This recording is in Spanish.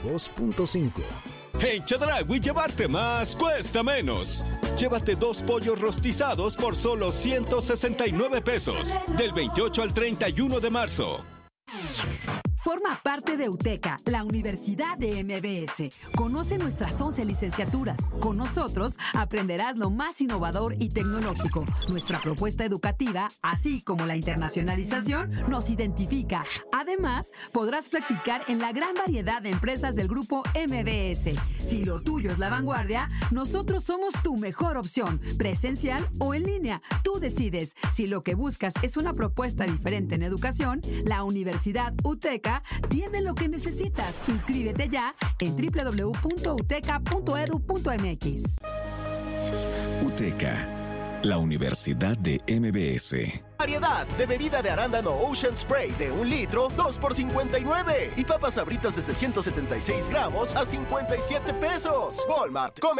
2.5. En Chedraui llevarte más cuesta menos. Llévate 2 pollos rostizados por solo 169 pesos. Del 28 al 31 de marzo. Forma parte de UTECA, la Universidad de MBS. Conoce nuestras 11 licenciaturas. Con nosotros aprenderás lo más innovador y tecnológico. Nuestra propuesta educativa, así como la internacionalización, nos identifica. Además, podrás practicar en la gran variedad de empresas del grupo MBS. Si lo tuyo es la vanguardia, nosotros somos tu mejor opción, presencial o en línea. Tú decides. Si lo que buscas es una propuesta diferente en educación, la Universidad UTECA tiene lo que necesitas. Inscríbete ya en www.uteca.edu.mx. UTECA, la Universidad de MBS. Variedad de bebida de arándano Ocean Spray de 1 litro, 2 por $59. Y papas Sabritas de 676 gramos a $57 pesos. Walmart, come